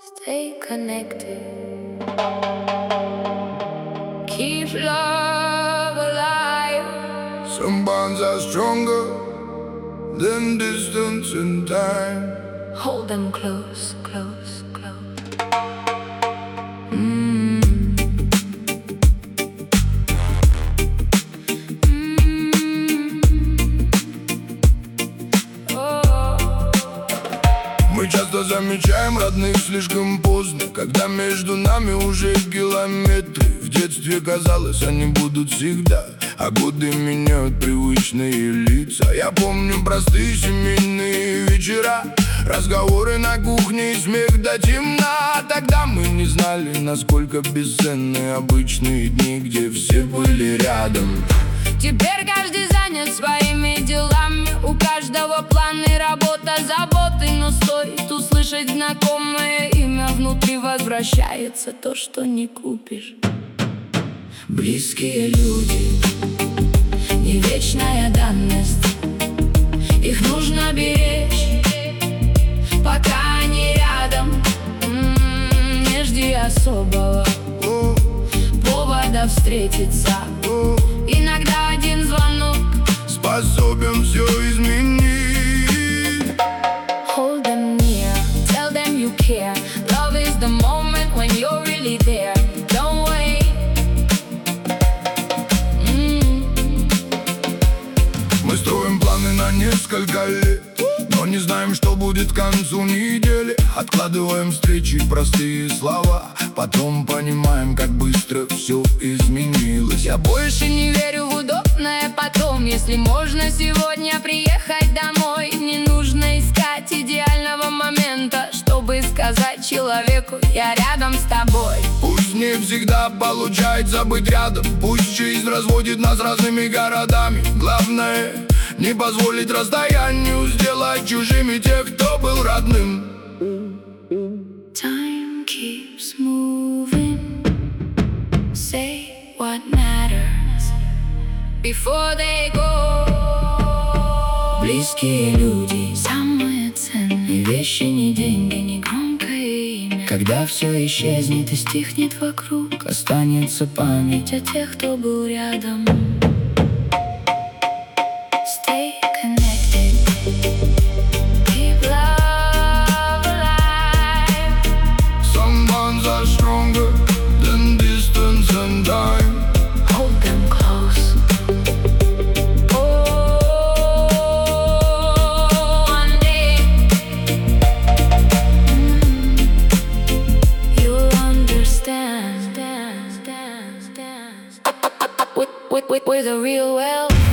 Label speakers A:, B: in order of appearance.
A: Stay connected. Keep love alive.
B: Some bonds are stronger than distance and time.
A: Hold them close, close, close.
B: Мы часто замечаем родных слишком поздно, когда между нами уже километры. В детстве казалось, они будут всегда, а годы меняют привычные лица. Я помню простые семейные вечера, разговоры на кухне и смех до темна. Тогда мы не знали, насколько бесценны обычные дни, где все были рядом.
A: Теперь каждый занят своими делами, у каждого планы, работа, заботы. Но стоит услышать знакомое имя, внутри возвращается то, что не купишь. Близкие люди, не вечная данность, их нужно беречь, пока они рядом. Не жди особого повода встретиться. Иногда один звонок
B: способен все изменить.
A: Hold them near, tell them you care. Love is the moment when you're really there. Don't wait.
B: Мы строим планы на несколько лет, но не знаем, что будет к концу недели. Откладываем встречи, простые слова, потом понимаем, как быстро все изменилось.
A: Я больше не верю в удобное потом. Если можно сегодня приехать домой, не нужно искать идеального момента, чтобы сказать человеку: я рядом с тобой.
B: Пусть не всегда получается быть рядом, пусть жизнь разводит нас разными городами. Главное, не позволить расстоянию сделать чужими тех, кто был родным.
A: Time keeps moving. Say what matters before they go. Близкие люди, самые ценные вещи, не деньги, не громкое имя. Когда все исчезнет и стихнет вокруг, останется память о тех, кто был рядом. Stay connected. Keep love alive.
B: Some bonds are stronger than distance and time.
A: Hold them close. Oh, one day you'll understand. With the real well.